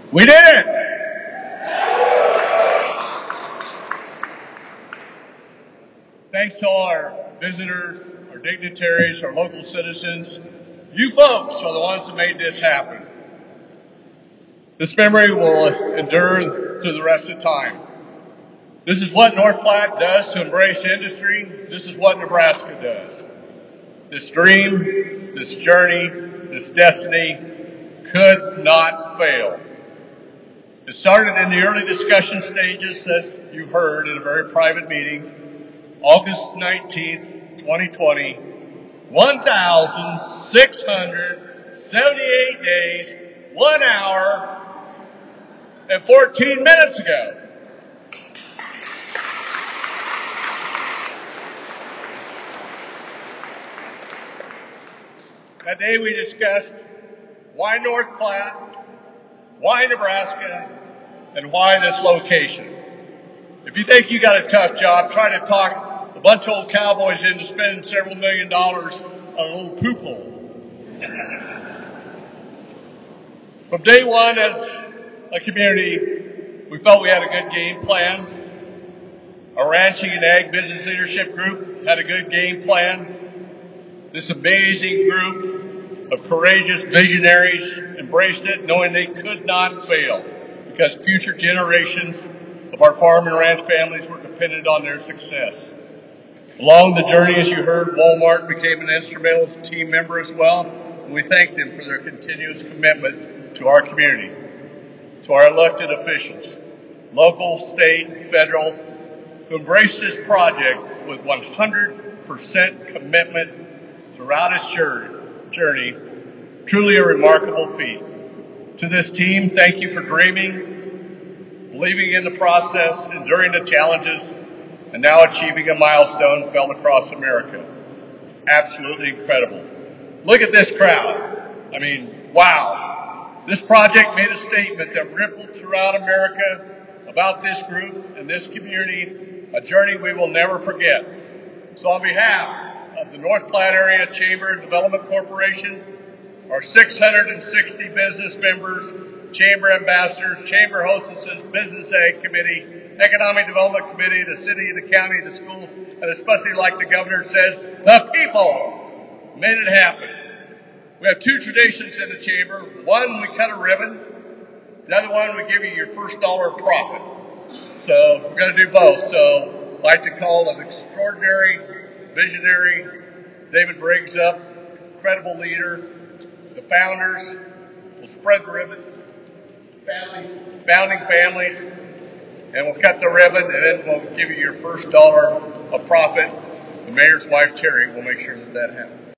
We did it! Thanks to all our visitors, our dignitaries, our local citizens. You folks are the ones that made this happen. This memory will endure through the rest of time. This is what North Platte does to embrace industry. This is what Nebraska does. This dream, this journey, this destiny could not fail. It started in the early discussion stages, as you heard, in a very private meeting, August 19th, 2020, 1,678 days, 1 hour, and 14 minutes ago. That day we discussed why North Platte, why Nebraska, and why this location. If you think you got a tough job, try to talk a bunch of old cowboys into spending several $1 million on a little poop hole. From day one as a community, we felt we had a good game plan. Our ranching and ag business leadership group had a good game plan. This amazing group of courageous visionaries embraced it, knowing they could not fail because future generations of our farm and ranch families were dependent on their success. Along the journey, as you heard, Walmart became an instrumental team member as well, and we thank them for their continuous commitment to our community, to our elected officials, local, state, federal, who embraced this project with 100% commitment throughout its journey. Truly a remarkable feat. To this team, thank you for dreaming, believing in the process, enduring the challenges, and now achieving a milestone felt across America. Absolutely incredible. Look at this crowd. I mean, wow. This project made a statement that rippled throughout America about this group and this community, a journey we will never forget. So on behalf of the North Platte Area Chamber and Development Corporation, our 660 business members, chamber ambassadors, chamber hostesses, business ag committee, economic development committee, the city, the county, the schools, and especially like the governor says, the people made it happen. We have two traditions in the chamber. One, we cut a ribbon. The other one, we give you your first dollar of profit. So we're going to do both. So I'd like to call an extraordinary visionary David Briggs up, incredible leader. The founders will spread the ribbon, founding families, and we'll cut the ribbon, and then we'll give you your first dollar of profit. The mayor's wife, Terry, will make sure that happens.